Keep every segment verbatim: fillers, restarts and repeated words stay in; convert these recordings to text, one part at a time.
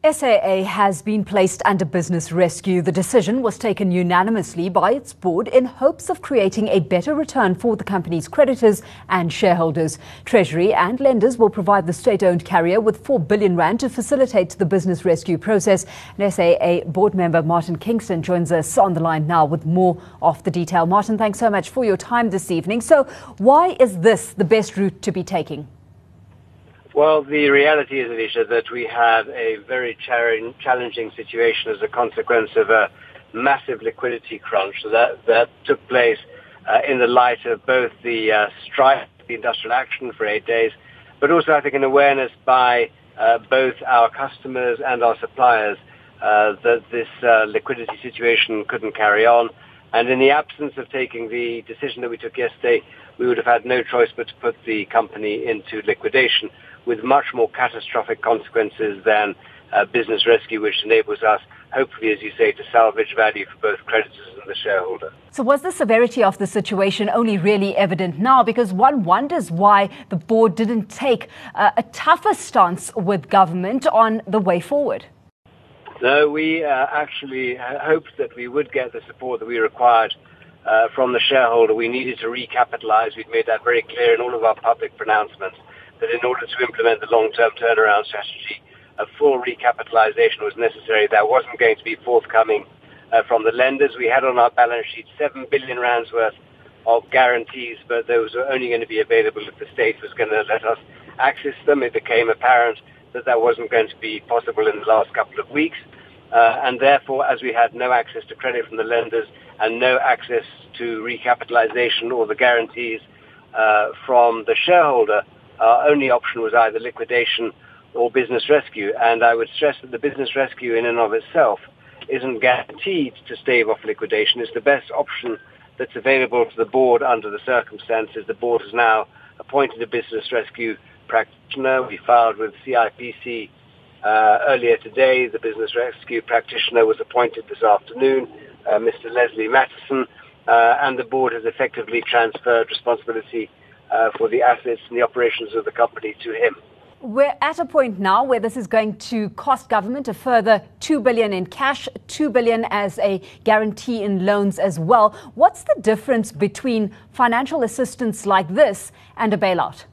S A A has been placed under business rescue. The decision was taken unanimously by its board in hopes of creating a better return for the company's creditors and shareholders. Treasury and lenders will provide the state-owned carrier with four billion rand to facilitate the business rescue process. And S A A board member Martin Kingston joins us on the line now with more of the detail. Martin, thanks so much for your time this evening. So why is this the best route to be taking? Well, the reality is, Alicia, that we have a very challenging situation as a consequence of a massive liquidity crunch that, that took place uh, in the light of both the uh, strike, the industrial action for eight days, but also, I think, an awareness by uh, both our customers and our suppliers uh, that this uh, liquidity situation couldn't carry on. And in the absence of taking the decision that we took yesterday, we would have had no choice but to put the company into liquidation, with much more catastrophic consequences than uh, business rescue, which enables us, hopefully, as you say, to salvage value for both creditors and the shareholder. So was the severity of the situation only really evident now? Because one wonders why the board didn't take uh, a tougher stance with government on the way forward. No, we uh, actually hoped that we would get the support that we required uh, from the shareholder. We needed to recapitalise. We'd made that very clear in all of our public pronouncements, that in order to implement the long-term turnaround strategy, a full recapitalization was necessary. That wasn't going to be forthcoming uh, from the lenders. We had on our balance sheet seven billion rands worth of guarantees, but those were only going to be available if the state was going to let us access them. It became apparent that that wasn't going to be possible in the last couple of weeks. Uh, and therefore, as we had no access to credit from the lenders and no access to recapitalization or the guarantees uh, from the shareholder, our only option was either liquidation or business rescue. And I would stress that the business rescue in and of itself isn't guaranteed to stave off liquidation. It's the best option that's available to the board under the circumstances. The board has now appointed a business rescue practitioner. We filed with C I P C uh, earlier today. The business rescue practitioner was appointed this afternoon, uh, Mister Leslie Mattison, uh, and the board has effectively transferred responsibility Uh, for the assets and the operations of the company to him. We're at a point now where this is going to cost government a further two billion in cash, two billion as a guarantee in loans as well. What's the difference between financial assistance like this and a bailout?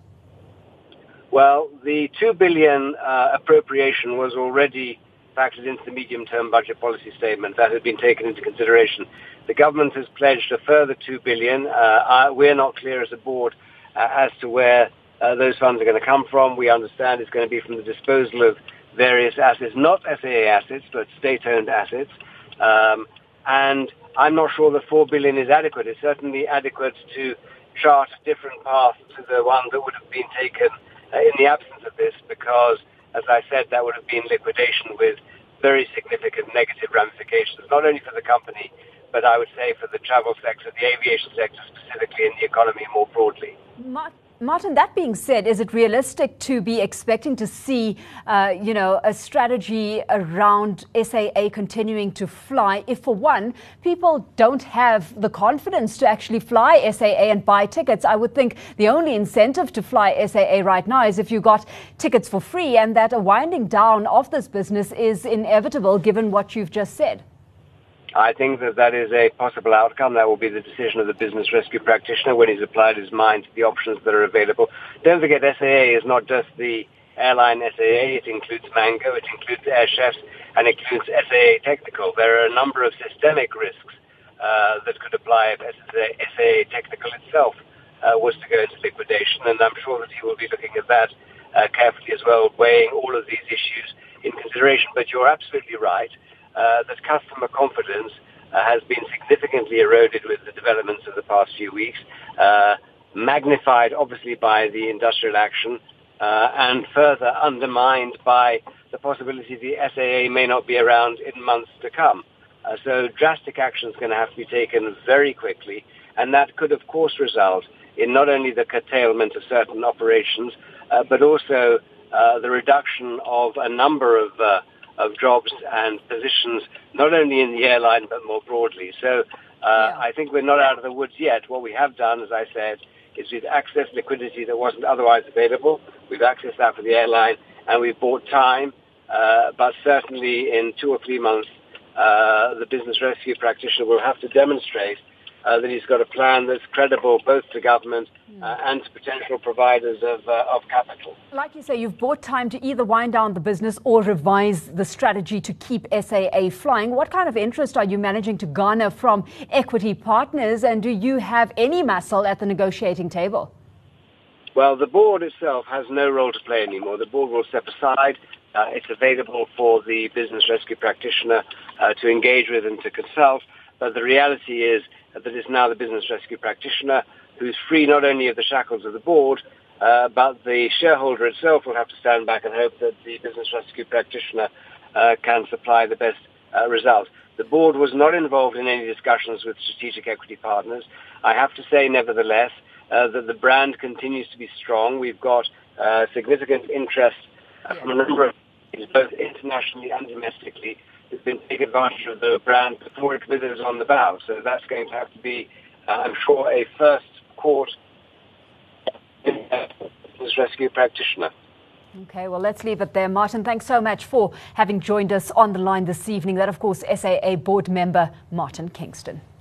Well, the two billion uh, appropriation was already factored into the medium-term budget policy statement. That had been taken into consideration. The government has pledged a further two billion. Uh, we're not clear as a board Uh, as to where uh, those funds are going to come from. We understand it's going to be from the disposal of various assets, not S A A assets, but state-owned assets. Um, and I'm not sure the four billion is adequate. It's certainly adequate to chart a different path to the one that would have been taken uh, in the absence of this, because, as I said, that would have been liquidation with very significant negative ramifications, not only for the company, but I would say for the travel sector, the aviation sector specifically, and the economy more broadly. Martin, that being said, is it realistic to be expecting to see, uh, you know, a strategy around S A A continuing to fly if, for one, people don't have the confidence to actually fly S A A and buy tickets? I would think the only incentive to fly S A A right now is if you got tickets for free, and that a winding down of this business is inevitable given what you've just said. I think that that is a possible outcome. That will be the decision of the business rescue practitioner when he's applied his mind to the options that are available. Don't forget, S A A is not just the airline S A A. It includes Mango, it includes Air Chefs, and it includes S A A Technical. There are a number of systemic risks uh, that could apply if S A A Technical itself uh, was to go into liquidation, and I'm sure that he will be looking at that uh, carefully as well, weighing all of these issues in consideration. But you're absolutely right. Uh, that customer confidence uh, has been significantly eroded with the developments of the past few weeks, uh, magnified obviously by the industrial action, uh, and further undermined by the possibility the S A A may not be around in months to come. Uh, so drastic action is going to have to be taken very quickly, and that could of course result in not only the curtailment of certain operations, uh, but also uh, the reduction of a number of uh, of jobs and positions, not only in the airline, but more broadly. So uh, yeah. I think we're not out of the woods yet. What we have done, as I said, is we've accessed liquidity that wasn't otherwise available. We've accessed that for the airline, and we've bought time Uh, but certainly in two or three months, uh, the business rescue practitioner will have to demonstrate uh, that he's got a plan that's credible both to government uh, and to potential providers of, uh, of capital. Like you say, you've bought time to either wind down the business or revise the strategy to keep S A A flying. What kind of interest are you managing to garner from equity partners, and do you have any muscle at the negotiating table? Well, the board itself has no role to play anymore. The board will step aside. Uh, it's available for the business rescue practitioner uh, to engage with and to consult. But the reality is that it's now the business rescue practitioner who's free not only of the shackles of the board, uh, but the shareholder itself will have to stand back and hope that the business rescue practitioner uh, can supply the best uh, result. The board was not involved in any discussions with strategic equity partners. I have to say, nevertheless, uh, that the brand continues to be strong. We've got uh, significant interest uh, from a number of companies, both internationally and domestically, who've been taking advantage of the brand before it withers on the bough. So that's going to have to be, uh, I'm sure, a first court business rescue practitioner. Okay, well, let's leave it there. Martin, thanks so much for having joined us on the line this evening. That, of course, S A A board member Martin Kingston.